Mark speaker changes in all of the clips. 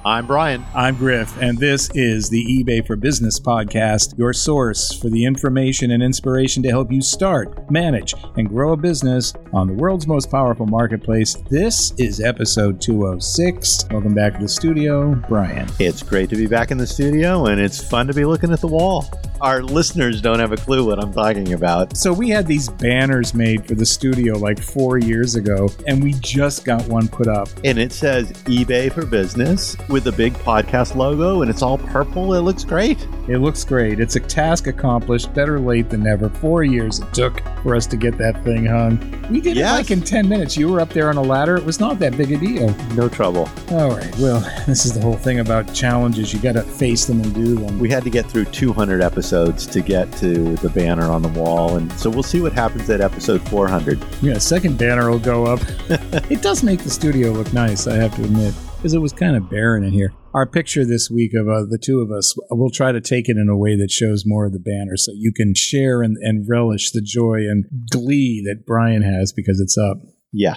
Speaker 1: I'm Brian.
Speaker 2: I'm Griff, and this is the eBay for Business podcast, your source for the information and inspiration to help you start, manage, and grow a business on the world's most powerful marketplace. This is episode 206. Welcome back to the studio, Brian.
Speaker 1: It's great to be back in the studio, and it's fun to be looking at the wall. Our listeners don't have a clue what I'm talking about.
Speaker 2: So we had these banners made for the studio like 4 years ago, and we just got one put up.
Speaker 1: And it says eBay for Business with the big podcast logo, and it's all purple. It looks great.
Speaker 2: It looks great. It's a task accomplished. Better late than never. 4 years it took for us to get that thing hung. We did it like in 10 minutes. You were up there on a ladder. It was not that big a deal.
Speaker 1: No trouble.
Speaker 2: All right. Well, this is the whole thing about challenges. You got to face them and do them.
Speaker 1: We had to get through 200 episodes to get to the banner on the wall, and so we'll see what happens at episode 400.
Speaker 2: Yeah, second banner will go up. It does make the studio look nice, I have to admit, because it was kind of barren in here. Our picture this week of the two of us, we'll try to take it in a way that shows more of the banner so you can share and relish the joy and glee that Brian has because it's up.
Speaker 1: Yeah.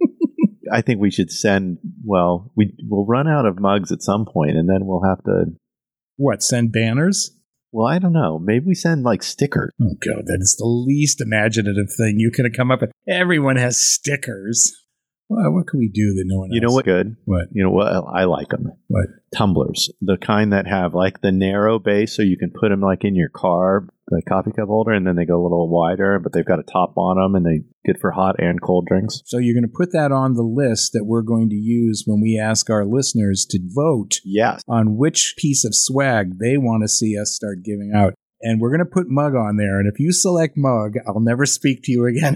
Speaker 1: I think we should we'll run out of mugs at some point, and then we'll have to...
Speaker 2: What, send banners?
Speaker 1: Well, I don't know. Maybe we send like stickers.
Speaker 2: Oh, God, that is the least imaginative thing you could have come up with. Everyone has stickers. Well, what can we do that no one else?
Speaker 1: You know what? Good.
Speaker 2: What?
Speaker 1: You know what? I like them.
Speaker 2: What? Tumblers.
Speaker 1: The kind that have like the narrow base so you can put them like in your car, like coffee cup holder, and then they go a little wider, but they've got a top on them, and they're good for hot and cold drinks.
Speaker 2: So you're going to put that on the list that we're going to use when we ask our listeners to vote on which piece of swag they want to see us start giving out. And we're going to put mug on there, and if you select mug, I'll never speak to you again.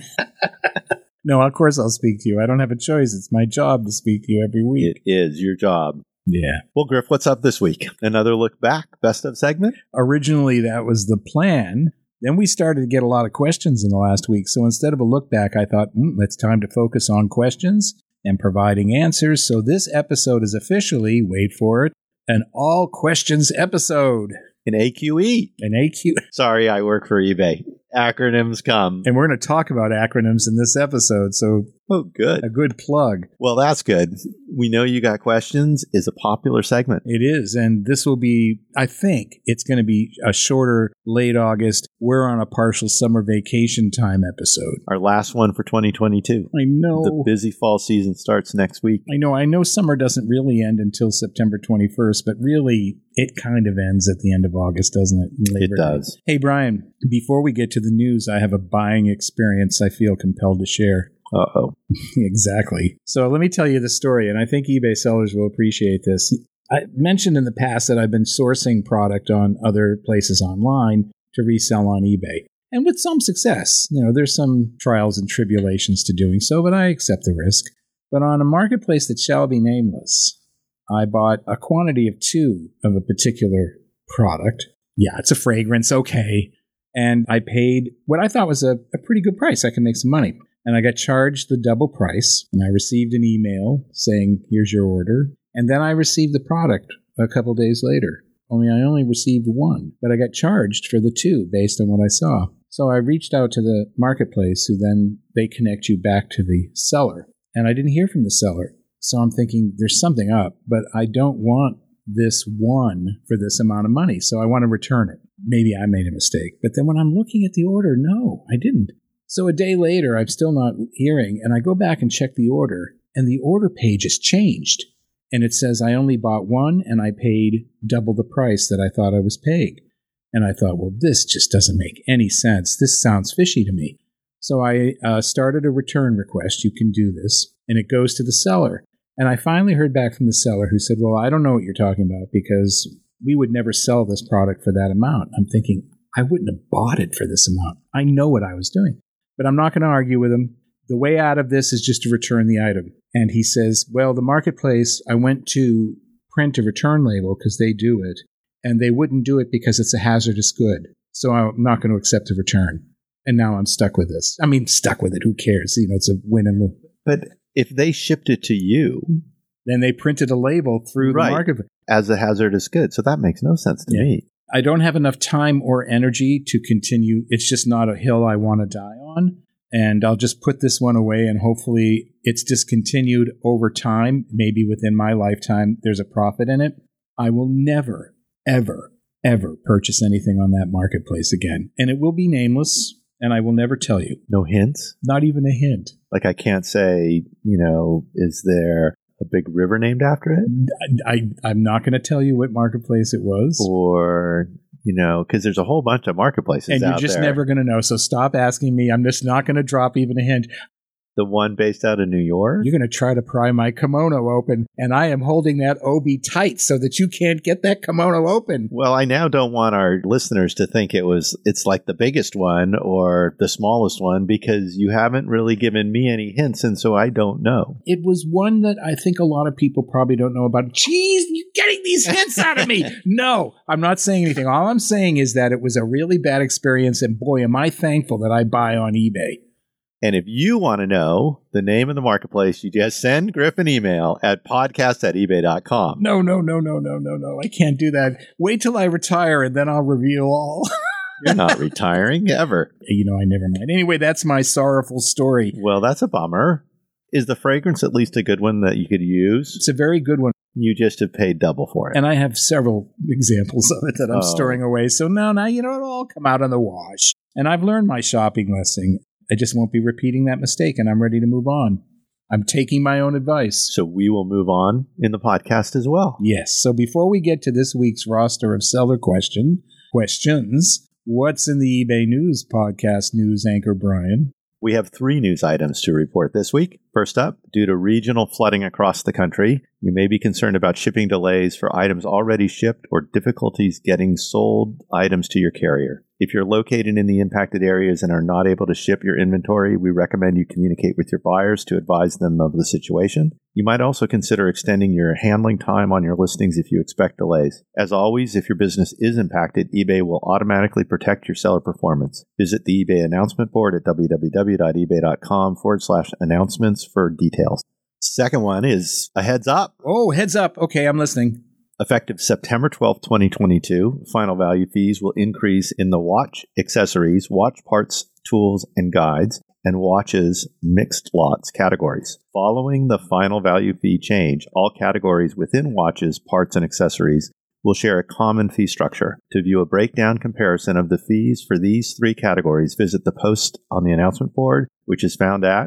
Speaker 2: No, of course I'll speak to you. I don't have a choice. It's my job to speak to you every week.
Speaker 1: It is your job.
Speaker 2: Yeah.
Speaker 1: Well, Griff, what's up this week? Another look back, best of segment?
Speaker 2: Originally, that was the plan. Then we started to get a lot of questions in the last week. So instead of a look back, I thought, it's time to focus on questions and providing answers. So this episode is officially, wait for it, an all questions episode.
Speaker 1: An AQE.
Speaker 2: An AQ.
Speaker 1: Sorry, I work for eBay. Acronyms come.
Speaker 2: And we're going to talk about acronyms in this episode, so
Speaker 1: good.
Speaker 2: A good plug.
Speaker 1: Well, that's good. We know you got questions is a popular segment.
Speaker 2: It is, and this will be, I think, it's going to be a shorter, late August, we're on a partial summer vacation time episode.
Speaker 1: Our last one for 2022.
Speaker 2: I know.
Speaker 1: The busy fall season starts next week.
Speaker 2: I know summer doesn't really end until September 21st, but really, it kind of ends at the end of August, doesn't it?
Speaker 1: It does.
Speaker 2: Hey, Brian, before we get to the news, I have a buying experience I feel compelled to share.
Speaker 1: Uh-oh.
Speaker 2: Exactly. So let me tell you the story, and I think eBay sellers will appreciate this. I mentioned in the past that I've been sourcing product on other places online to resell on eBay, and with some success. There's some trials and tribulations to doing so, but I accept the risk. But on a marketplace that shall be nameless, I bought a quantity of 2 of a particular product. Yeah, it's a fragrance, okay. And I paid what I thought was a pretty good price. I can make some money. And I got charged the double price, and I received an email saying, here's your order. And then I received the product a couple days later. I only received 1, but I got charged for the 2 based on what I saw. So I reached out to the marketplace, who then they connect you back to the seller. And I didn't hear from the seller. So I'm thinking there's something up, but I don't want this 1 for this amount of money. So I want to return it. Maybe I made a mistake. But then when I'm looking at the order, no, I didn't. So a day later, I'm still not hearing, and I go back and check the order, and the order page has changed. And it says I only bought 1, and I paid double the price that I thought I was paying. And I thought, well, this just doesn't make any sense. This sounds fishy to me. So I started a return request. You can do this. And it goes to the seller. And I finally heard back from the seller, who said, well, I don't know what you're talking about, because we would never sell this product for that amount. I'm thinking, I wouldn't have bought it for this amount. I know what I was doing. But I'm not going to argue with him. The way out of this is just to return the item. And he says, well, the marketplace, I went to print a return label because they do it, and they wouldn't do it because it's a hazardous good. So I'm not going to accept a return. And now I'm stuck with this. Stuck with it. Who cares? It's a win and lose.
Speaker 1: But if they shipped it to you,
Speaker 2: then they printed a label through the marketplace
Speaker 1: as a hazardous good. So that makes no sense to me.
Speaker 2: I don't have enough time or energy to continue. It's just not a hill I want to die on. And I'll just put this one away, and hopefully it's discontinued over time. Maybe within my lifetime, there's a profit in it. I will never, ever, ever purchase anything on that marketplace again. And it will be nameless, and I will never tell you.
Speaker 1: No hints?
Speaker 2: Not even a hint.
Speaker 1: Like I can't say, is there a big river named after it?
Speaker 2: I'm not going to tell you what marketplace it was.
Speaker 1: Or, because there's a whole bunch of marketplaces out there.
Speaker 2: And you're just never going to know. So stop asking me. I'm just not going to drop even a hint.
Speaker 1: The one based out of New York?
Speaker 2: You're going to try to pry my kimono open, and I am holding that obi tight so that you can't get that kimono open.
Speaker 1: Well, I now don't want our listeners to think it's like the biggest one or the smallest one, because you haven't really given me any hints, and so I don't know.
Speaker 2: It was one that I think a lot of people probably don't know about. Jeez, you're getting these hints out of me. No, I'm not saying anything. All I'm saying is that it was a really bad experience, and boy, am I thankful that I buy on eBay.
Speaker 1: And if you want to know the name of the marketplace, you just send Griff an email at podcast@ebay.com.
Speaker 2: No. I can't do that. Wait till I retire and then I'll reveal all.
Speaker 1: You're not retiring ever.
Speaker 2: I never mind. Anyway, that's my sorrowful story.
Speaker 1: Well, that's a bummer. Is the fragrance at least a good one that you could use?
Speaker 2: It's a very good one.
Speaker 1: You just have paid double for it.
Speaker 2: And I have several examples of it that I'm storing away. So now, it'll all come out on the wash. And I've learned my shopping lesson. I just won't be repeating that mistake, and I'm ready to move on. I'm taking my own advice.
Speaker 1: So we will move on in the podcast as well.
Speaker 2: Yes. So before we get to this week's roster of seller questions, what's in the eBay News podcast news anchor, Brian?
Speaker 1: We have 3 news items to report this week. First up, due to regional flooding across the country, you may be concerned about shipping delays for items already shipped or difficulties getting sold items to your carrier. If you're located in the impacted areas and are not able to ship your inventory, we recommend you communicate with your buyers to advise them of the situation. You might also consider extending your handling time on your listings if you expect delays. As always, if your business is impacted, eBay will automatically protect your seller performance. Visit the eBay announcement board at www.ebay.com/announcements for details. Second one is a heads up.
Speaker 2: Oh, heads up. Okay, I'm listening.
Speaker 1: Effective September 12th, 2022, final value fees will increase in the watch, accessories, watch parts, tools, and guides, and watches mixed lots categories. Following the final value fee change, all categories within watches, parts, and accessories will share a common fee structure. To view a breakdown comparison of the fees for these 3 categories, visit the post on the announcement board, which is found at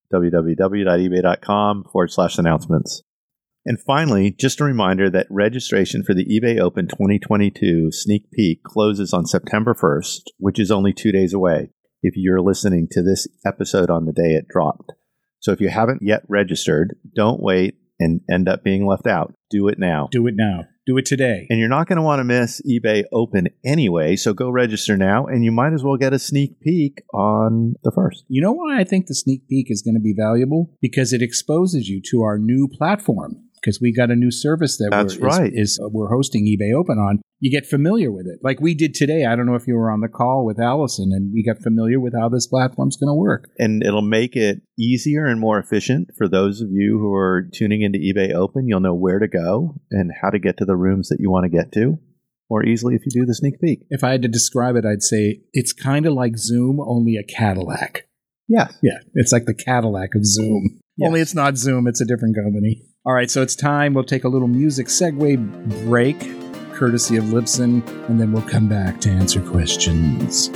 Speaker 1: www.ebay.com/announcements. And finally, just a reminder that registration for the eBay Open 2022 Sneak Peek closes on September 1st, which is only 2 days away if you're listening to this episode on the day it dropped. So if you haven't yet registered, don't wait and end up being left out. Do it now.
Speaker 2: Do it now. Do it today.
Speaker 1: And you're not going to want to miss eBay Open anyway, so go register now, and you might as well get a sneak peek on the 1st.
Speaker 2: You know why I think the sneak peek is going to be valuable? Because it exposes you to our new platform. Because we got a new service that we're hosting eBay Open on. You get familiar with it. Like we did today. I don't know if you were on the call with Allison, and we got familiar with how this platform's going to work.
Speaker 1: And it'll make it easier and more efficient for those of you who are tuning into eBay Open. You'll know where to go and how to get to the rooms that you want to get to more easily if you do the sneak peek.
Speaker 2: If I had to describe it, I'd say it's kind of like Zoom, only a Cadillac.
Speaker 1: Yeah.
Speaker 2: Yeah. It's like the Cadillac of Zoom. Yes. Only it's not Zoom. It's a different company. All right. So it's time. We'll take a little music segue break, courtesy of Libsyn, and then we'll come back to answer questions.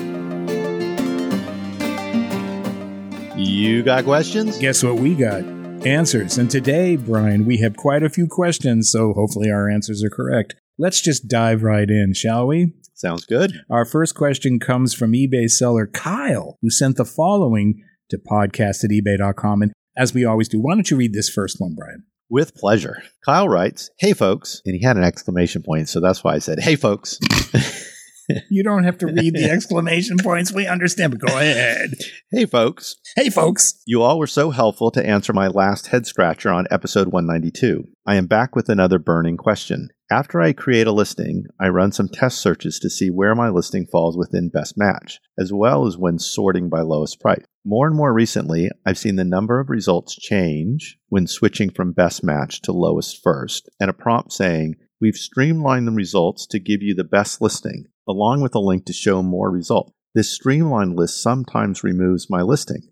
Speaker 1: You got questions?
Speaker 2: Guess what we got? Answers. And today, Brian, we have quite a few questions, so hopefully our answers are correct. Let's just dive right in, shall we?
Speaker 1: Sounds good.
Speaker 2: Our first question comes from eBay seller Kyle, who sent the following to podcast@ebay.com. And as we always do, why don't you read this first one, Brian?
Speaker 1: With pleasure. Kyle writes, "Hey, folks." And he had an exclamation point, so that's why I said, "Hey, folks."
Speaker 2: You don't have to read the exclamation points. We understand, but go ahead.
Speaker 1: Hey, folks.
Speaker 2: Hey, folks.
Speaker 1: You all were so helpful to answer my last head scratcher on episode 192. I am back with another burning question. After I create a listing, I run some test searches to see where my listing falls within best match, as well as when sorting by lowest price. More and more recently, I've seen the number of results change when switching from best match to lowest first, and a prompt saying, "We've streamlined the results to give you the best listing," along with a link to show more results. This streamlined list sometimes removes my listing.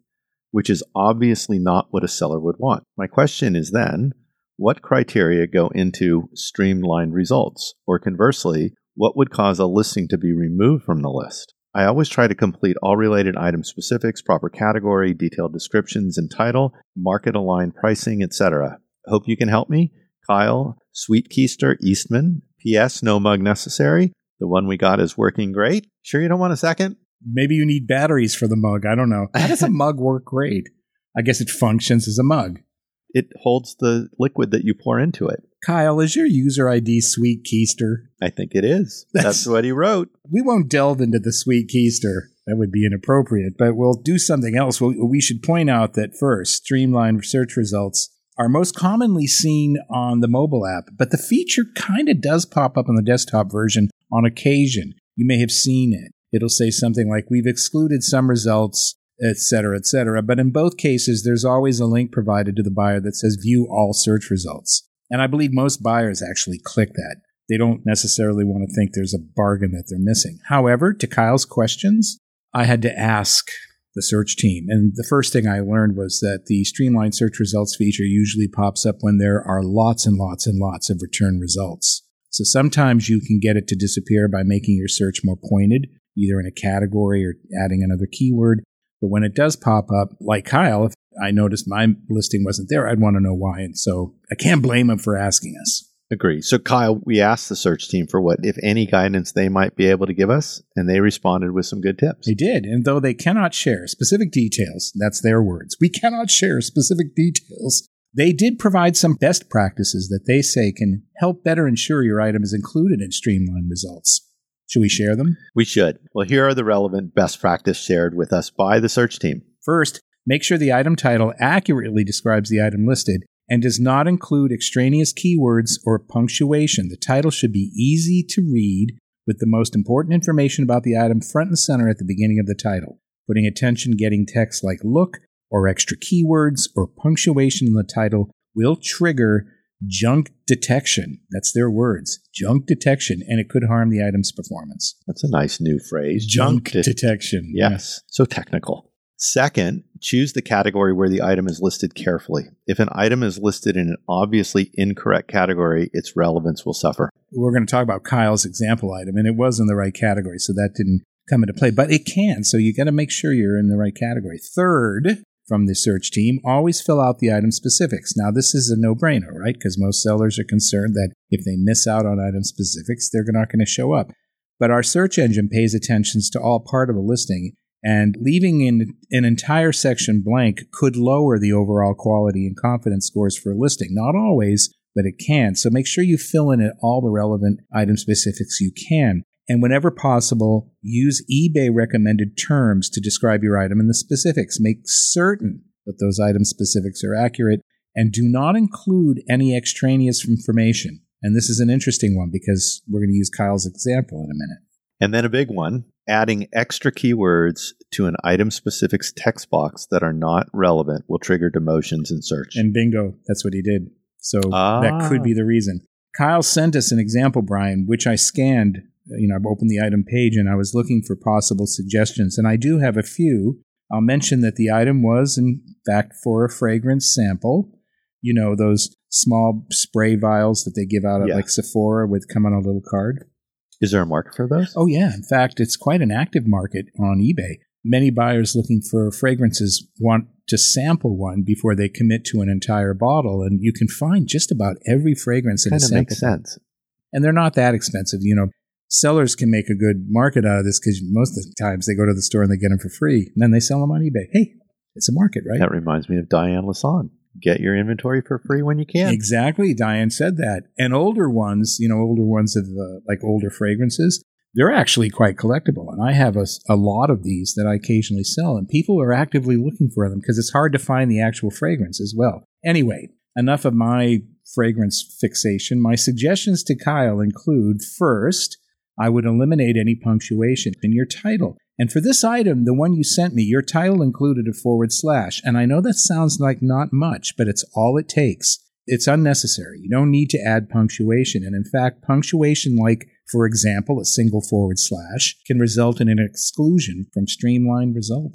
Speaker 1: which is obviously not what a seller would want. My question is then, what criteria go into streamlined results? Or conversely, what would cause a listing to be removed from the list? I always try to complete all related item specifics, proper category, detailed descriptions and title, market-aligned pricing, etc. Hope you can help me. Kyle, Sweet Keister, Eastman. P.S. No mug necessary. The one we got is working great. Sure you don't want a second?
Speaker 2: Maybe you need batteries for the mug. I don't know. How does a mug work great? I guess it functions as a mug.
Speaker 1: It holds the liquid that you pour into it.
Speaker 2: Kyle, is your user ID Sweet Keister?
Speaker 1: I think it is. That's what he wrote.
Speaker 2: We won't delve into the Sweet Keister. That would be inappropriate, but we'll do something else. We should point out that first, streamlined search results are most commonly seen on the mobile app, but the feature kind of does pop up on the desktop version on occasion. You may have seen it. It'll say something like, we've excluded some results, etc., etc. But in both cases, there's always a link provided to the buyer that says view all search results. And I believe most buyers actually click that. They don't necessarily want to think there's a bargain that they're missing. However, to Kyle's questions, I had to ask the search team. And the first thing I learned was that the streamlined search results feature usually pops up when there are lots and lots and lots of return results. So sometimes you can get it to disappear by making your search more pointed, either in a category or adding another keyword. But when it does pop up, like Kyle, if I noticed my listing wasn't there, I'd want to know why. And so I can't blame him for asking us.
Speaker 1: Agree. So Kyle, we asked the search team for what, if any, guidance they might be able to give us, and they responded with some good tips.
Speaker 2: They did. And though they cannot share specific details, that's their words, we cannot share specific details, they did provide some best practices that they say can help better ensure your item is included in streamlined results. Should we share them?
Speaker 1: We should. Well, here are the relevant best practice shared with us by the search team.
Speaker 2: First, make sure the item title accurately describes the item listed and does not include extraneous keywords or punctuation. The title should be easy to read with the most important information about the item front and center at the beginning of the title. Putting attention getting text like look or extra keywords or punctuation in the title will trigger junk detection. That's their words. Junk detection, and it could harm the item's performance.
Speaker 1: That's a nice new phrase.
Speaker 2: Junk detection.
Speaker 1: Yes. So technical. Second, choose the category where the item is listed carefully. If an item is listed in an obviously incorrect category, its relevance will suffer.
Speaker 2: We're going to talk about Kyle's example item, and it was in the right category, so that didn't come into play. But it can, so you got to make sure you're in the right category. Third, from the search team, always fill out the item specifics. Now, this is a no-brainer, right? Because most sellers are concerned that if they miss out on item specifics, they're not going to show up. But our search engine pays attention to all part of a listing, and leaving in an entire section blank could lower the overall quality and confidence scores for a listing. Not always, but it can. So make sure you fill in all the relevant item specifics you can. And whenever possible, use eBay recommended terms to describe your item in the specifics. Make certain that those item specifics are accurate and do not include any extraneous information. And this is an interesting one because we're going to use Kyle's example in a minute.
Speaker 1: And then a big one, adding extra keywords to an item specifics text box that are not relevant will trigger demotions in search.
Speaker 2: And bingo, that's what he did. So that could be the reason. Kyle sent us an example, Brian, which I scanned. I've opened the item page and I was looking for possible suggestions. And I do have a few. I'll mention that the item was, in fact, for a fragrance sample. You know, those small spray vials that they give out at like Sephora would come on a little card.
Speaker 1: Is there a market for those?
Speaker 2: Oh, yeah. In fact, it's quite an active market on eBay. Many buyers looking for fragrances want to sample one before they commit to an entire bottle. And you can find just about every fragrance in a sample.
Speaker 1: Kind of makes sense.
Speaker 2: And they're not that expensive. Sellers can make a good market out of this because most of the times they go to the store and they get them for free. And then they sell them on eBay. Hey, it's a market, right?
Speaker 1: That reminds me of Diane Lasson. Get your inventory for free when you can.
Speaker 2: Exactly. Diane said that. And older ones of like older fragrances, they're actually quite collectible. And I have a lot of these that I occasionally sell. And people are actively looking for them because it's hard to find the actual fragrance as well. Anyway, enough of my fragrance fixation. My suggestions to Kyle include, first, I would eliminate any punctuation in your title. And for this item, the one you sent me, your title included a /. And I know that sounds like not much, but it's all it takes. It's unnecessary. You don't need to add punctuation. And in fact, punctuation like, for example, a single /, can result in an exclusion from streamlined results.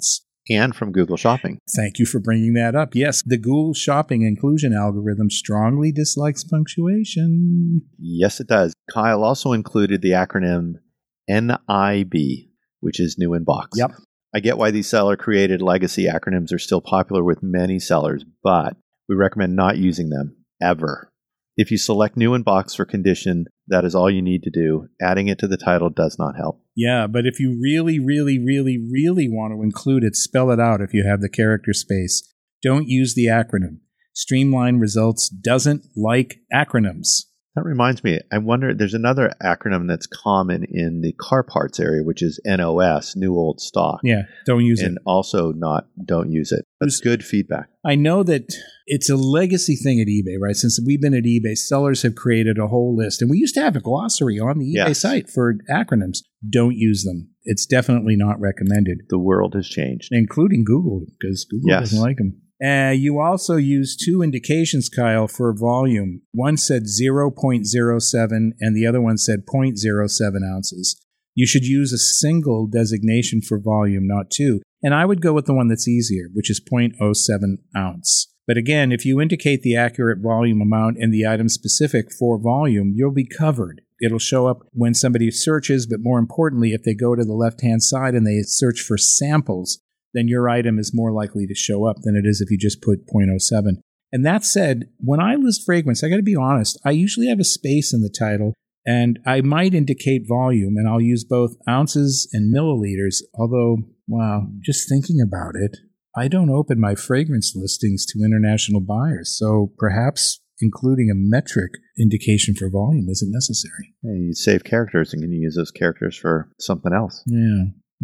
Speaker 1: and from Google Shopping.
Speaker 2: Thank you for bringing that up. Yes, the Google Shopping inclusion algorithm strongly dislikes punctuation.
Speaker 1: Yes, it does. Kyle also included the acronym NIB, which is new in box.
Speaker 2: Yep.
Speaker 1: I get why these seller-created legacy acronyms are still popular with many sellers, but we recommend not using them, ever. If you select new in box for condition, that is all you need to do. Adding it to the title does not help.
Speaker 2: Yeah, but if you really, really, really, really want to include it, spell it out if you have the character space. Don't use the acronym. Streamline Results doesn't like acronyms.
Speaker 1: That reminds me, I wonder, there's another acronym that's common in the car parts area, which is NOS, New Old Stock.
Speaker 2: Yeah, don't use it.
Speaker 1: And also don't use it. That's good feedback.
Speaker 2: I know that it's a legacy thing at eBay, right? Since we've been at eBay, sellers have created a whole list. And we used to have a glossary on the eBay site for acronyms. Don't use them. It's definitely not recommended.
Speaker 1: The world has changed.
Speaker 2: Including Google, because Google doesn't like them. You also used two indications, Kyle, for volume. One said 0.07 and the other one said 0.07 ounces. You should use a single designation for volume, not two. And I would go with the one that's easier, which is 0.07 ounce. But again, if you indicate the accurate volume amount and the item specific for volume, you'll be covered. It'll show up when somebody searches, but more importantly, if they go to the left-hand side and they search for samples, then your item is more likely to show up than it is if you just put 0.07. And that said, when I list fragrance, I got to be honest, I usually have a space in the title, and I might indicate volume, and I'll use both ounces and milliliters, although, wow, just thinking about it, I don't open my fragrance listings to international buyers, so perhaps including a metric indication for volume isn't necessary.
Speaker 1: Hey, you save characters and can use those characters for something else.
Speaker 2: Yeah.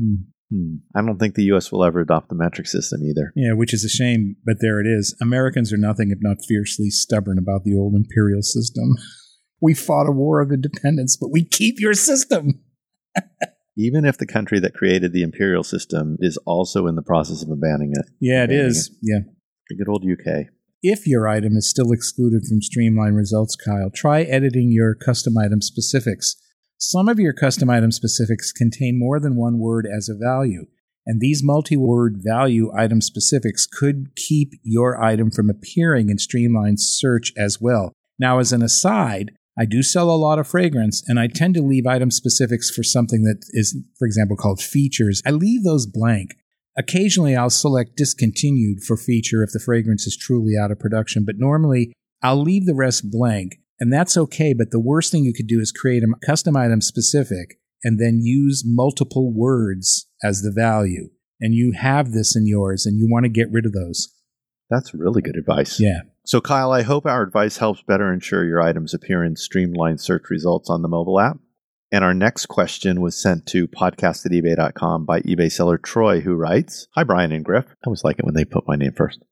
Speaker 1: I don't think the U.S. will ever adopt the metric system either.
Speaker 2: Yeah, which is a shame, but there it is. Americans are nothing if not fiercely stubborn about the old imperial system. We fought a war of independence, but we keep your system.
Speaker 1: Even if the country that created the imperial system is also in the process of abandoning it.
Speaker 2: Yeah, it is. Yeah.
Speaker 1: The good old UK.
Speaker 2: If your item is still excluded from Streamline Results, Kyle, try editing your custom item specifics. Some of your custom item specifics contain more than one word as a value, and these multi-word value item specifics could keep your item from appearing in Streamline search as well. Now, as an aside, I do sell a lot of fragrance, and I tend to leave item specifics for something that is, for example, called features. I leave those blank. Occasionally, I'll select discontinued for feature if the fragrance is truly out of production, but normally I'll leave the rest blank. And that's okay, but the worst thing you could do is create a custom item specific and then use multiple words as the value. And you have this in yours, and you want to get rid of those.
Speaker 1: That's really good advice.
Speaker 2: Yeah.
Speaker 1: So, Kyle, I hope our advice helps better ensure your items appear in streamlined search results on the mobile app. And our next question was sent to podcast@ebay.com by eBay seller Troy, who writes, "Hi, Brian and Griff." I always like it when they put my name first.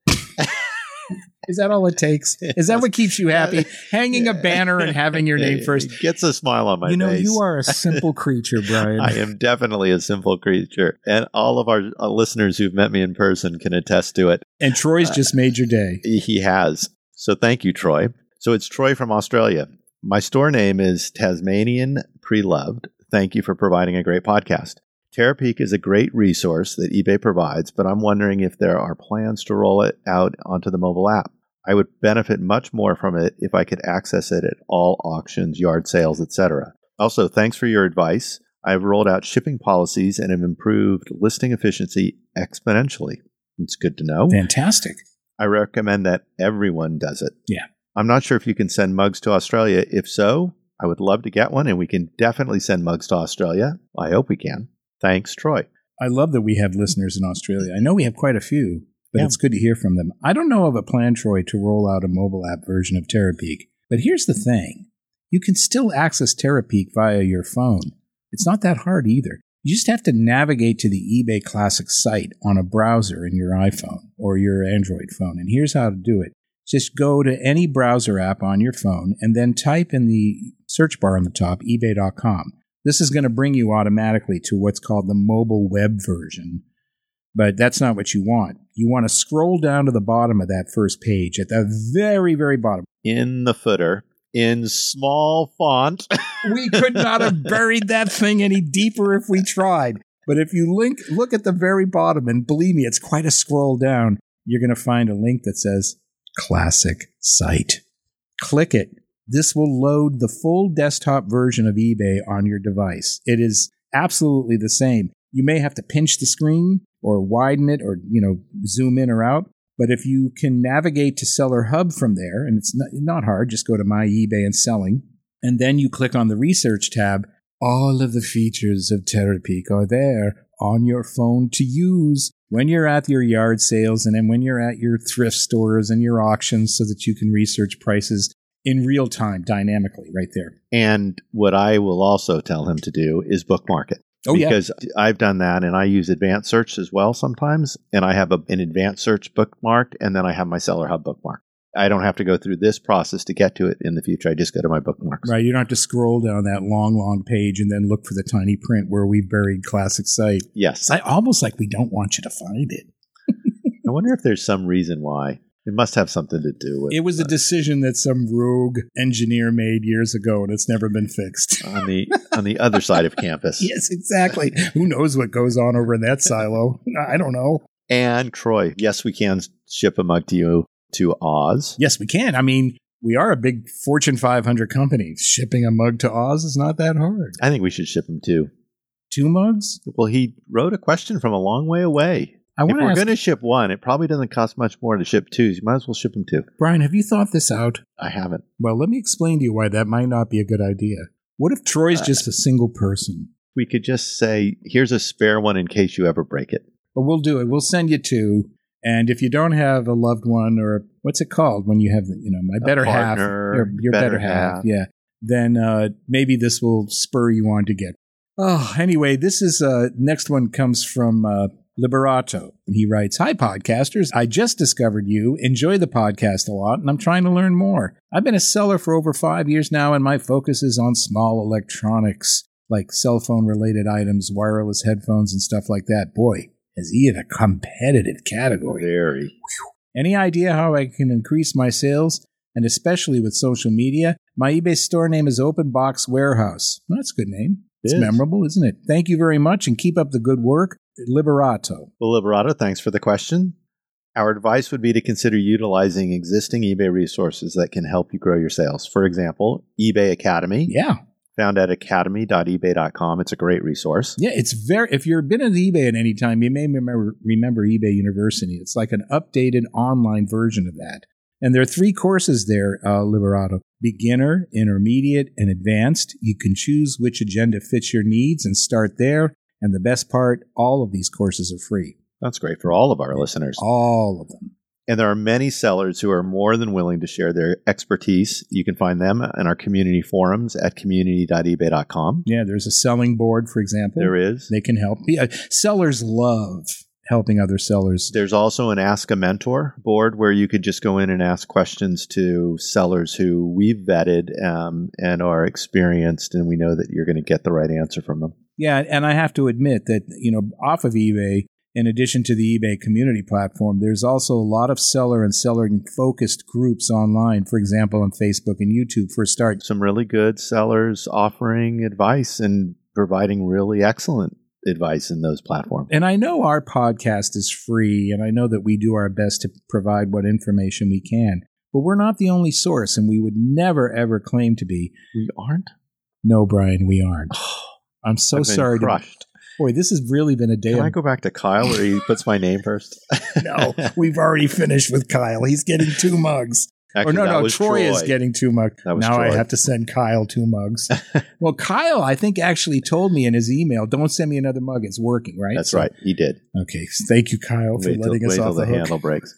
Speaker 2: Is that all it takes? Is that what keeps you happy? Hanging a banner and having your name first?
Speaker 1: It gets a smile on my face.
Speaker 2: You know, you are a simple creature, Brian.
Speaker 1: I am definitely a simple creature. And all of our listeners who've met me in person can attest to it.
Speaker 2: And Troy's just made your day.
Speaker 1: He has. So thank you, Troy. So it's Troy from Australia. My store name is Tasmanian Preloved. Thank you for providing a great podcast. Terapeak is a great resource that eBay provides, but I'm wondering if there are plans to roll it out onto the mobile app. I would benefit much more from it if I could access it at all auctions, yard sales, etc. Also, thanks for your advice. I've rolled out shipping policies and have improved listing efficiency exponentially. It's good to know.
Speaker 2: Fantastic.
Speaker 1: I recommend that everyone does it.
Speaker 2: Yeah.
Speaker 1: I'm not sure if you can send mugs to Australia. If so, I would love to get one, and we can definitely send mugs to Australia. I hope we can. Thanks, Troy.
Speaker 2: I love that we have listeners in Australia. I know we have quite a few, but It's good to hear from them. I don't know of a plan, Troy, to roll out a mobile app version of Terapeak. But here's the thing. You can still access Terapeak via your phone. It's not that hard either. You just have to navigate to the eBay Classic site on a browser in your iPhone or your Android phone. And here's how to do it. Just go to any browser app on your phone and then type in the search bar on the top, ebay.com. This is going to bring you automatically to what's called the mobile web version. But that's not what you want. You want to scroll down to the bottom of that first page, at the very, very bottom.
Speaker 1: In the footer, in small font.
Speaker 2: We could not have buried that thing any deeper if we tried. But if you look at the very bottom, and believe me, it's quite a scroll down, you're going to find a link that says Classic Site. Click it. This will load the full desktop version of eBay on your device. It is absolutely the same. You may have to pinch the screen or widen it or, zoom in or out. But if you can navigate to Seller Hub from there, and it's not hard, just go to My eBay and Selling, and then you click on the Research tab, all of the features of Terapeak are there on your phone to use when you're at your yard sales and then when you're at your thrift stores and your auctions so that you can research prices in real time, dynamically, right there.
Speaker 1: And what I will also tell him to do is bookmark it.
Speaker 2: Oh,
Speaker 1: because I've done that, and I use advanced search as well sometimes, and I have an advanced search bookmarked, and then I have my Seller Hub bookmark. I don't have to go through this process to get to it in the future. I just go to my bookmarks.
Speaker 2: Right. You don't have to scroll down that long page and then look for the tiny print where we buried Classic Site.
Speaker 1: Yes.
Speaker 2: It's almost like we don't want you to find it.
Speaker 1: I wonder if there's some reason why. It must have something to do with
Speaker 2: it. Was a decision that some rogue engineer made years ago, and it's never been fixed.
Speaker 1: on the other side of campus.
Speaker 2: Yes, exactly. Who knows what goes on over in that silo? I don't know.
Speaker 1: And Troy, yes, we can ship a mug to you to Oz.
Speaker 2: Yes, we can. I mean, we are a big Fortune 500 company. Shipping a mug to Oz is not that hard.
Speaker 1: I think we should ship him too.
Speaker 2: 2 mugs?
Speaker 1: Well, he wrote a question from a long way away. If we're going to ship one, it probably doesn't cost much more to ship 2. So you might as well ship them 2.
Speaker 2: Brian, have you thought this out?
Speaker 1: I haven't.
Speaker 2: Well, let me explain to you why that might not be a good idea. What if Troy's just a single person?
Speaker 1: We could just say, here's a spare one in case you ever break it.
Speaker 2: Well, we'll do it. We'll send you 2. And if you don't have a loved one, or what's it called when you have, my better half, your better half, yeah, then maybe this will spur you on to get. Oh, anyway, this is next one comes from Liberato. And he writes, "Hi, podcasters. I just discovered you, enjoy the podcast a lot, and I'm trying to learn more. I've been a seller for over 5 years now, and my focus is on small electronics, like cell phone-related items, wireless headphones, and stuff like that. Boy, is he in a competitive category.
Speaker 1: Very.
Speaker 2: Whew. Any idea how I can increase my sales, and especially with social media? My eBay store name is Open Box Warehouse." Well, that's a good name. It's memorable, isn't it? Thank you very much, and keep up the good work. Liberato.
Speaker 1: Well, Liberato, thanks for the question. Our advice would be to consider utilizing existing eBay resources that can help you grow your sales. For example, eBay Academy.
Speaker 2: Yeah.
Speaker 1: Found at academy.ebay.com. It's a great resource.
Speaker 2: Yeah, it's if you've been at eBay at any time, you may remember eBay University. It's like an updated online version of that. And there are 3 courses there, Liberato. Beginner, intermediate, and advanced. You can choose which agenda fits your needs and start there. And the best part, all of these courses are free.
Speaker 1: That's great for all of our listeners.
Speaker 2: All of them.
Speaker 1: And there are many sellers who are more than willing to share their expertise. You can find them in our community forums at community.ebay.com.
Speaker 2: Yeah, there's a selling board, for example.
Speaker 1: There is.
Speaker 2: They can help. Sellers love helping other sellers.
Speaker 1: There's also an Ask a Mentor board where you could just go in and ask questions to sellers who we've vetted and are experienced, and we know that you're going to get the right answer from them.
Speaker 2: Yeah, and I have to admit that, off of eBay, in addition to the eBay community platform, there's also a lot of seller and seller-focused groups online, for example, on Facebook and YouTube for a start.
Speaker 1: Some really good sellers offering advice and providing really excellent advice in those platforms.
Speaker 2: And I know our podcast is free, and I know that we do our best to provide what information we can, but we're not the only source, and we would never, ever claim to be.
Speaker 1: We aren't?
Speaker 2: No, Brian, we aren't. I'm so
Speaker 1: I've been
Speaker 2: sorry.
Speaker 1: Crushed.
Speaker 2: Boy, this has really been a day.
Speaker 1: Can I go back to Kyle where he puts my name first?
Speaker 2: No, we've already finished with Kyle. He's getting 2 mugs.
Speaker 1: Actually,
Speaker 2: Troy is getting 2 mugs. Now
Speaker 1: Troy.
Speaker 2: I have to send Kyle 2 mugs. Well, Kyle, I think, actually told me in his email, don't send me another mug. It's working, right?
Speaker 1: That's right. He did.
Speaker 2: Okay. Thank you, Kyle, for letting us off the hook.
Speaker 1: Handle breaks.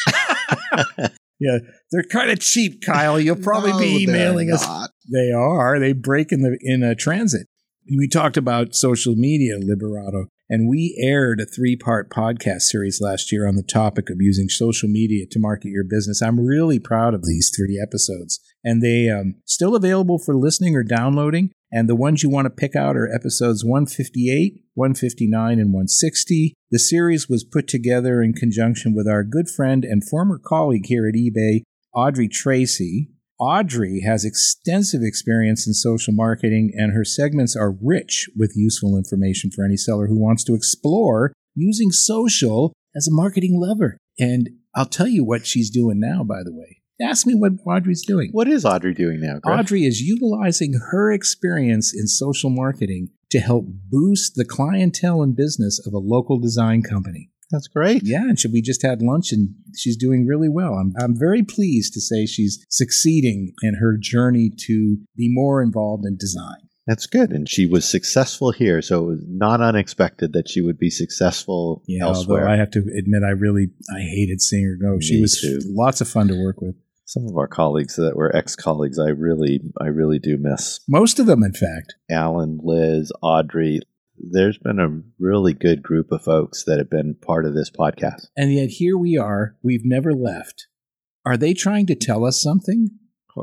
Speaker 2: Yeah, they're kind of cheap, Kyle. You'll probably be emailing us. They are. They break in transit. We talked about social media, Liberato, and we aired a 3-part podcast series last year on the topic of using social media to market your business. I'm really proud of these 3 episodes, and they still available for listening or downloading. And the ones you want to pick out are episodes 158, 159, and 160. The series was put together in conjunction with our good friend and former colleague here at eBay, Audrey Tracy. Audrey has extensive experience in social marketing, and her segments are rich with useful information for any seller who wants to explore using social as a marketing lever. And I'll tell you what she's doing now, by the way. Ask me what Audrey's doing.
Speaker 1: What is Audrey doing now, Griff?
Speaker 2: Audrey is utilizing her experience in social marketing to help boost the clientele and business of a local design company.
Speaker 1: That's great.
Speaker 2: Yeah, and we just had lunch, and she's doing really well. I'm very pleased to say she's succeeding in her journey to be more involved in design.
Speaker 1: That's good. And she was successful here, so it was not unexpected that she would be successful elsewhere.
Speaker 2: Although I have to admit, I hated seeing her go. She was lots of fun to work with.
Speaker 1: Some of our colleagues that were ex-colleagues, I really do miss.
Speaker 2: Most of them, in fact.
Speaker 1: Alan, Liz, Audrey. There's been a really good group of folks that have been part of this podcast.
Speaker 2: And yet here we are. We've never left. Are they trying to tell us something?
Speaker 1: Or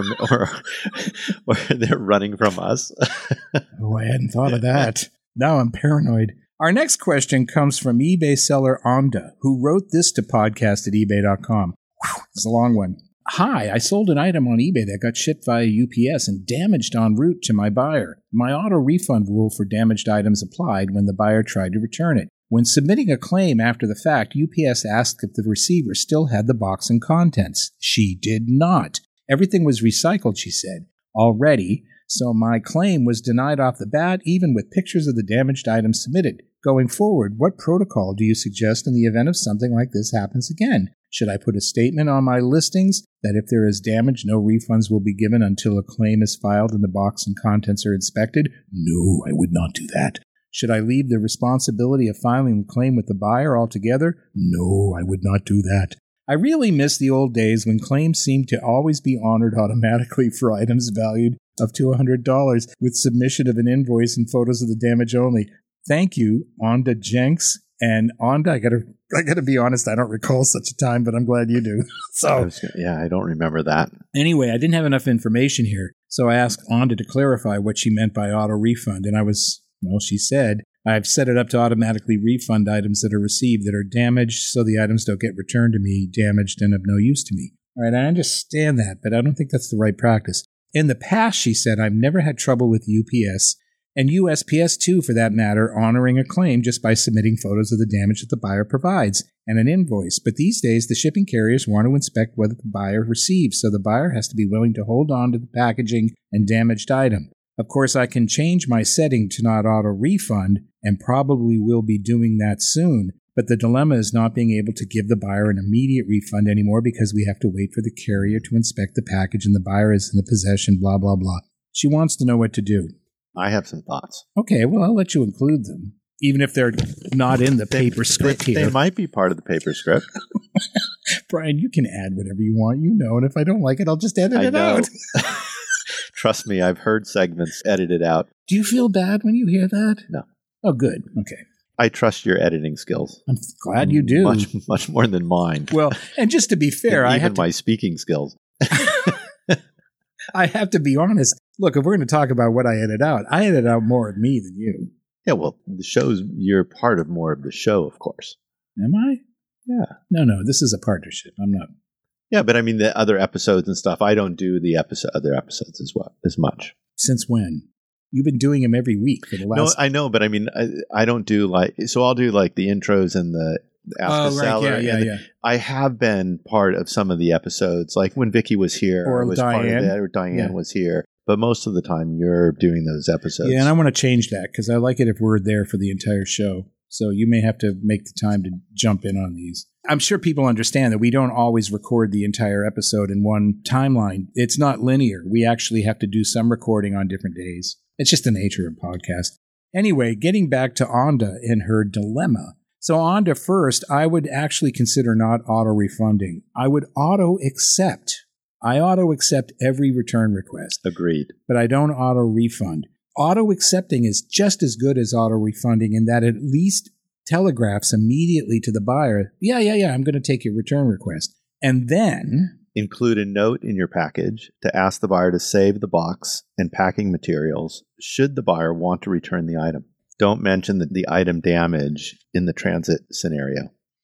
Speaker 1: they're running from us.
Speaker 2: Oh, I hadn't thought of that. Now I'm paranoid. Our next question comes from eBay seller Amda, who wrote this to podcast@ebay.com. It's a long one. Hi, I sold an item on eBay that got shipped via UPS and damaged en route to my buyer. My auto refund rule for damaged items applied when the buyer tried to return it. When submitting a claim after the fact, UPS asked if the receiver still had the box and contents. She did not. Everything was recycled, she said, already, so my claim was denied off the bat, even with pictures of the damaged items submitted. Going forward, what protocol do you suggest in the event of something like this happens again? Should I put a statement on my listings that if there is damage, no refunds will be given until a claim is filed and the box and contents are inspected? No, I would not do that. Should I leave the responsibility of filing a claim with the buyer altogether? No, I would not do that. I really miss the old days when claims seemed to always be honored automatically for items valued up to $100 with submission of an invoice and photos of the damage only. Thank you, Onda Jenks. And Onda, I gotta be honest, I don't recall such a time, but I'm glad you do.
Speaker 1: I don't remember that.
Speaker 2: Anyway, I didn't have enough information here, so I asked Onda to clarify what she meant by auto refund, and she said, I've set it up to automatically refund items that are received that are damaged, so the items don't get returned to me, damaged and of no use to me. All right, I understand that, but I don't think that's the right practice. In the past, she said, I've never had trouble with UPS, and USPS too, for that matter, honoring a claim just by submitting photos of the damage that the buyer provides and an invoice. But these days, the shipping carriers want to inspect whether the buyer receives, so the buyer has to be willing to hold on to the packaging and damaged item. Of course, I can change my setting to not auto-refund, and probably will be doing that soon, but the dilemma is not being able to give the buyer an immediate refund anymore because we have to wait for the carrier to inspect the package and the buyer is in the possession, blah, blah, blah. She wants to know what to do.
Speaker 1: I have some thoughts.
Speaker 2: Okay, well, I'll let you include them, even if they're not in the paper script here.
Speaker 1: They might be part of the paper script.
Speaker 2: Brian, you can add whatever you want, and if I don't like it, I'll just edit it out.
Speaker 1: Trust me, I've heard segments edited out.
Speaker 2: Do you feel bad when you hear that?
Speaker 1: No.
Speaker 2: Oh, good. Okay.
Speaker 1: I trust your editing skills.
Speaker 2: I'm glad you do.
Speaker 1: Much more than mine.
Speaker 2: Well, and just to be fair,
Speaker 1: my speaking skills.
Speaker 2: I have to be honest. Look, if we're going to talk about what I edit out more of me than you.
Speaker 1: Yeah, well, you're part of more of the show, of course.
Speaker 2: Am I?
Speaker 1: Yeah.
Speaker 2: No, this is a partnership. I'm not.
Speaker 1: Yeah, but I mean, the other episodes and stuff, I don't do the other episodes as much.
Speaker 2: Since when? You've been doing them every week for the last...
Speaker 1: No, I know, but I mean, I don't do so I'll do like the intros and the Ask a Seller.
Speaker 2: Yeah.
Speaker 1: I have been part of some of the episodes, like when Vicky was here,
Speaker 2: or
Speaker 1: I was
Speaker 2: Diane.
Speaker 1: part of that, or Diane was here. But most of the time, you're doing those episodes.
Speaker 2: Yeah, and I want to change that because I like it if we're there for the entire show. So you may have to make the time to jump in on these. I'm sure people understand that we don't always record the entire episode in one timeline. It's not linear. We actually have to do some recording on different days. It's just the nature of podcast. Anyway, getting back to Onda and her dilemma. So Onda, first, I would actually consider not auto-refunding. I would auto-accept. I auto-accept every return request.
Speaker 1: Agreed.
Speaker 2: But I don't auto-refund. Auto-accepting is just as good as auto-refunding in that it at least telegraphs immediately to the buyer, yeah, I'm going to take your return request. And then...
Speaker 1: include a note in your package to ask the buyer to save the box and packing materials should the buyer want to return the item. Don't mention the item damage in the transit scenario.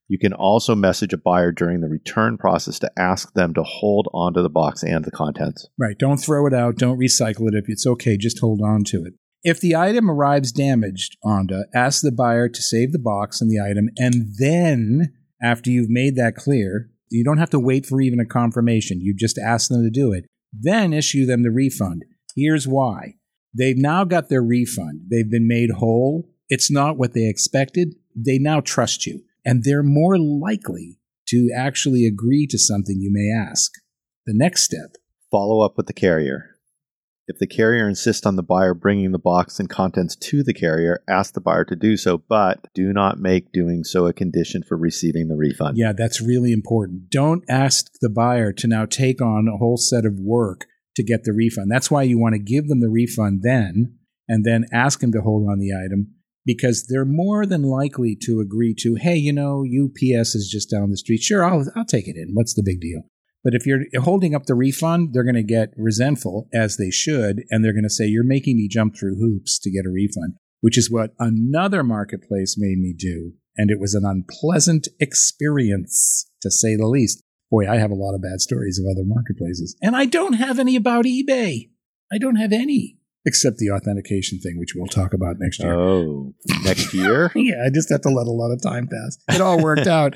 Speaker 1: You can also message a buyer during the return process to ask them to hold onto the box and the contents.
Speaker 2: Right. Don't throw it out. Don't recycle it. If it's okay, just hold on to it. If the item arrives damaged, Onda, ask the buyer to save the box and the item, and then, after you've made that clear, you don't have to wait for even a confirmation. You just ask them to do it. Then issue them the refund. Here's why. They've now got their refund. They've been made whole. It's not what they expected. They now trust you. And they're more likely to actually agree to something you may ask. The next step.
Speaker 1: Follow up with the carrier. If the carrier insists on the buyer bringing the box and contents to the carrier, ask the buyer to do so, but do not make doing so a condition for receiving the refund.
Speaker 2: Yeah, that's really important. Don't ask the buyer to now take on a whole set of work to get the refund. That's why you want to give them the refund then, and then ask them to hold on the item, because they're more than likely to agree to, hey, UPS is just down the street. Sure, I'll take it in. What's the big deal? But if you're holding up the refund, they're going to get resentful, as they should, and they're going to say, you're making me jump through hoops to get a refund, which is what another marketplace made me do. And it was an unpleasant experience, to say the least. Boy, I have a lot of bad stories of other marketplaces. And I don't have any about eBay. I don't have any. Except the authentication thing, which we'll talk about next year.
Speaker 1: Oh, next year?
Speaker 2: Yeah, I just have to let a lot of time pass. It all worked out.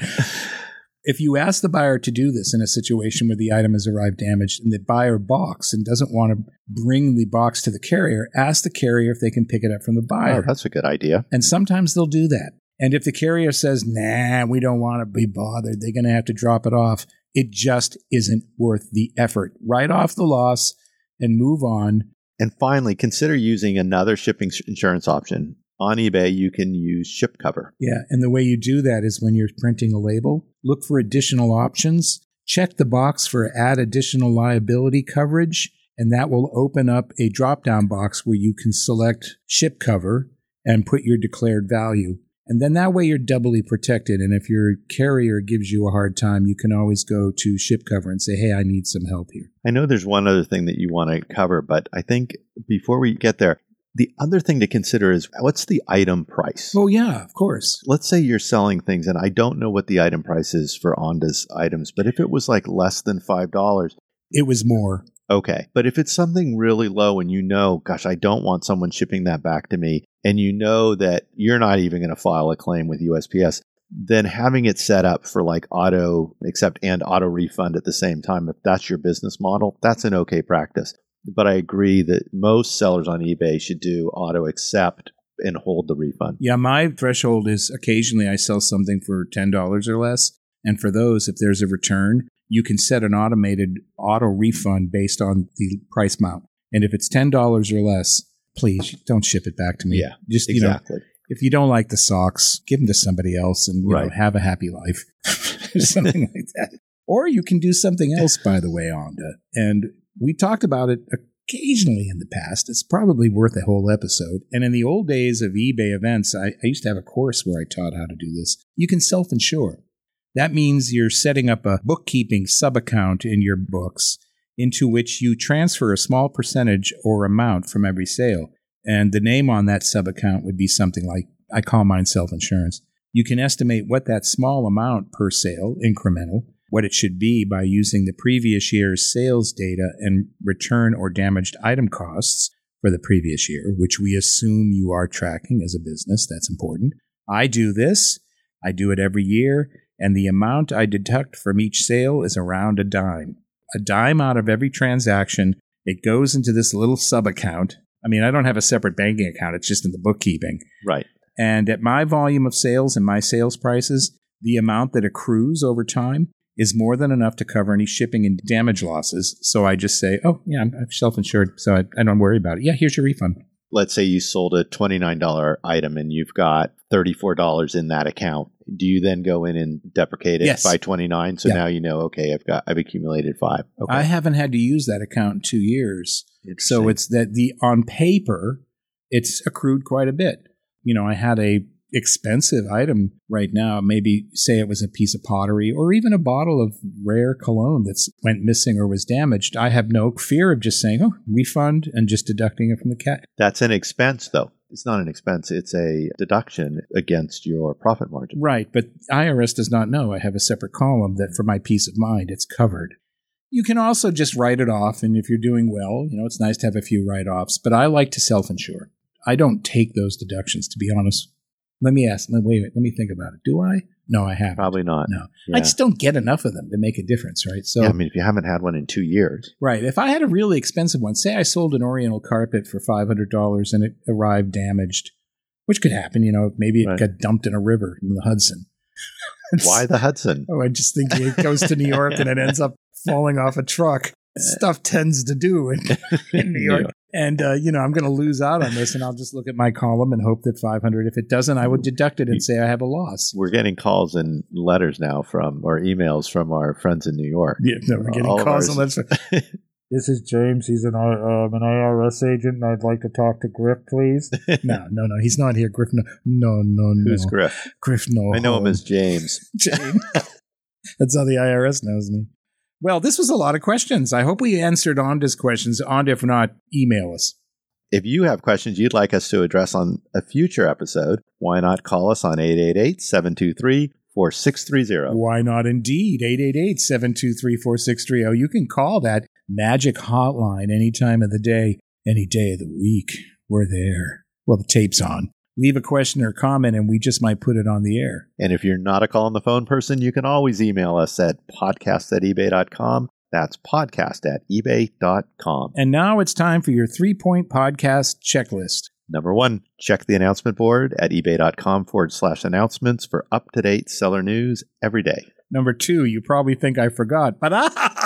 Speaker 2: If you ask the buyer to do this in a situation where the item has arrived damaged and the buyer balks and doesn't want to bring the box to the carrier, ask the carrier if they can pick it up from the buyer.
Speaker 1: Oh, that's a good idea.
Speaker 2: And sometimes they'll do that. And if the carrier says, nah, we don't want to be bothered, they're going to have to drop it off. It just isn't worth the effort. Write off the loss and move on.
Speaker 1: And finally, consider using another shipping insurance option. On eBay, you can use ShipCover.
Speaker 2: Yeah, and the way you do that is when you're printing a label, look for additional options, check the box for add additional liability coverage, and that will open up a drop-down box where you can select ShipCover and put your declared value. And then that way you're doubly protected. And if your carrier gives you a hard time, you can always go to ShipCover and say, hey, I need some help here.
Speaker 1: I know there's one other thing that you want to cover, but I think before we get there, the other thing to consider is, what's the item price?
Speaker 2: Oh, yeah, of course.
Speaker 1: Let's say you're selling things, and I don't know what the item price is for Onda's items, but if it was like less than $5,
Speaker 2: it was more.
Speaker 1: Okay. But if it's something really low and gosh, I don't want someone shipping that back to me, and you know that you're not even going to file a claim with USPS, then having it set up for like auto accept and auto refund at the same time, if that's your business model, that's an okay practice. But I agree that most sellers on eBay should do auto accept and hold the refund.
Speaker 2: Yeah, my threshold is occasionally I sell something for $10 or less. And for those, if there's a return, you can set an automated auto refund based on the price amount. And if it's $10 or less, please don't ship it back to me.
Speaker 1: Yeah, just exactly.
Speaker 2: If you don't like the socks, give them to somebody else and have a happy life. Something like that. Or you can do something else, by the way, Onda. And we talked about it occasionally in the past. It's probably worth a whole episode. And in the old days of eBay events, I used to have a course where I taught how to do this. You can self-insure. That means you're setting up a bookkeeping sub-account in your books into which you transfer a small percentage or amount from every sale. And the name on that sub-account would be something like, I call mine self-insurance. You can estimate what that small amount per sale, incremental, what it should be by using the previous year's sales data and return or damaged item costs for the previous year, which we assume you are tracking as a business. That's important. I do this. I do it every year. And the amount I deduct from each sale is around a dime. A dime out of every transaction. It goes into this little sub-account. I mean, I don't have a separate banking account. It's just in the bookkeeping.
Speaker 1: Right.
Speaker 2: And at my volume of sales and my sales prices, the amount that accrues over time is more than enough to cover any shipping and damage losses. So I just say, oh, yeah, I'm self-insured, so I don't worry about it. Yeah, here's your refund.
Speaker 1: Let's say you sold a $29 item and you've got $34 in that account. Do you then go in and deprecate it by $29? So now you know, okay, I've accumulated $5. Okay.
Speaker 2: I haven't had to use that account in 2 years. So it's that on paper, it's accrued quite a bit. I had a expensive item right now, maybe say it was a piece of pottery or even a bottle of rare cologne that's went missing or was damaged. I have no fear of just saying, oh, refund and just deducting it from the cat.
Speaker 1: That's an expense, though. It's not an expense. It's a deduction against your profit margin.
Speaker 2: Right, but IRS does not know. I have a separate column that for my peace of mind, it's covered. You can also just write it off, and if you're doing well, it's nice to have a few write-offs, but I like to self-insure. I don't take those deductions, to be honest. Let me think about it. Do I? No, I haven't.
Speaker 1: Probably not.
Speaker 2: No.
Speaker 1: Yeah.
Speaker 2: I just don't get enough of them to make a difference, right? So,
Speaker 1: if you haven't had one in 2 years.
Speaker 2: Right. If I had a really expensive one, say I sold an Oriental carpet for $500 and it arrived damaged, which could happen, maybe it got dumped in a river in the Hudson.
Speaker 1: Why the Hudson?
Speaker 2: I just think it goes to New York and it ends up falling off a truck. Stuff tends to do in New York. And, I'm going to lose out on this, and I'll just look at my column and hope that 500. If it doesn't, I would deduct it and say I have a loss.
Speaker 1: We're getting calls and letters now or emails from our friends in New York.
Speaker 2: Yeah, no, we're getting calls and letters. This is James. He's an IRS agent, and I'd like to talk to Griff, please. No, he's not here. Griff, no.
Speaker 1: Who's Griff?
Speaker 2: Griff, no.
Speaker 1: I know him as James.
Speaker 2: James. That's how the IRS knows me. Well, this was a lot of questions. I hope we answered Onda's questions. Onda, if not, email us.
Speaker 1: If you have questions you'd like us to address on a future episode, why not call us on 888-723-4630?
Speaker 2: Why not indeed? 888-723-4630. You can call that magic hotline any time of the day, any day of the week. We're there. Well, the tape's on. Leave a question or comment, and we just might put it on the air.
Speaker 1: And if you're not a call on the phone person, you can always email us at podcast@ebay.com. That's podcast@ebay.com.
Speaker 2: And now it's time for your 3-point podcast checklist.
Speaker 1: Number 1, check the announcement board at ebay.com/announcements for up-to-date seller news every day.
Speaker 2: Number 2, you probably think I forgot, but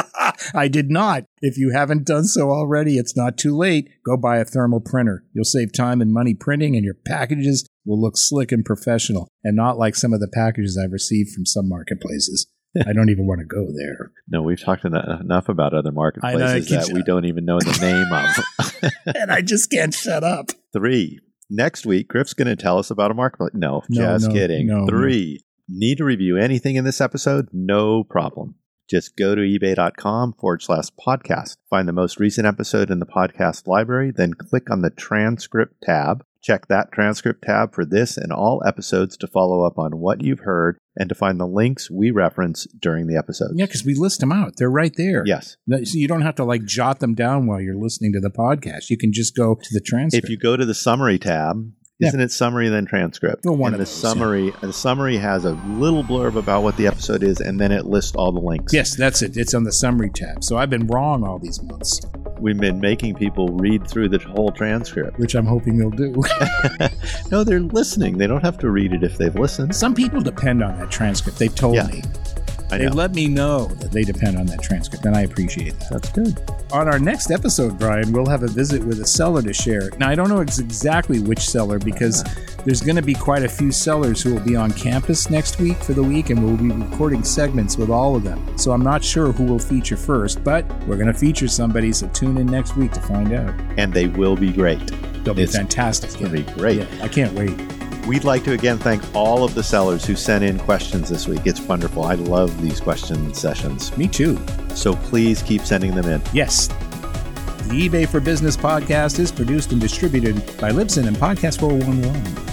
Speaker 2: I did not. If you haven't done so already, it's not too late. Go buy a thermal printer. You'll save time and money printing, and your packages will look slick and professional, and not like some of the packages I've received from some marketplaces. I don't even want to go there.
Speaker 1: No, we've talked enough about other marketplaces that we don't even know the name of.
Speaker 2: And I just can't shut up.
Speaker 1: 3, next week, Griff's going to tell us about a marketplace. No, just kidding. 3, need to review anything in this episode? No problem. Just go to ebay.com/podcast. Find the most recent episode in the podcast library, then click on the transcript tab. Check that transcript tab for this and all episodes to follow up on what you've heard and to find the links we reference during the episode.
Speaker 2: Yeah, because we list them out. They're right there.
Speaker 1: Yes.
Speaker 2: So you don't have to jot them down while you're listening to the podcast. You can just go to the transcript.
Speaker 1: If you go to the summary tab, isn't it summary then transcript?
Speaker 2: Well, one of
Speaker 1: the
Speaker 2: those,
Speaker 1: summary. The summary has a little blurb about what the episode is, and then it lists all the links.
Speaker 2: Yes, that's it. It's on the summary tab. So I've been wrong all these months.
Speaker 1: We've been making people read through the whole transcript.
Speaker 2: Which I'm hoping they'll do.
Speaker 1: No, they're listening. They don't have to read it if they've listened.
Speaker 2: Some people depend on that transcript. They've told me. They let me know that they depend on that transcript, and I appreciate that.
Speaker 1: That's good.
Speaker 2: On our next episode, Brian, we'll have a visit with a seller to share. Now, I don't know exactly which seller because there's going to be quite a few sellers who will be on campus next week for the week, and we'll be recording segments with all of them. So I'm not sure who we'll feature first, but we're going to feature somebody, so tune in next week to find out.
Speaker 1: And they will be great.
Speaker 2: They'll be fantastic.
Speaker 1: It's going to be great.
Speaker 2: Yeah, I can't wait.
Speaker 1: We'd like to again thank all of the sellers who sent in questions this week. It's wonderful. I love these question sessions.
Speaker 2: Me too.
Speaker 1: So please keep sending them in.
Speaker 2: Yes. The eBay for Business podcast is produced and distributed by Libsyn and Podcast 411.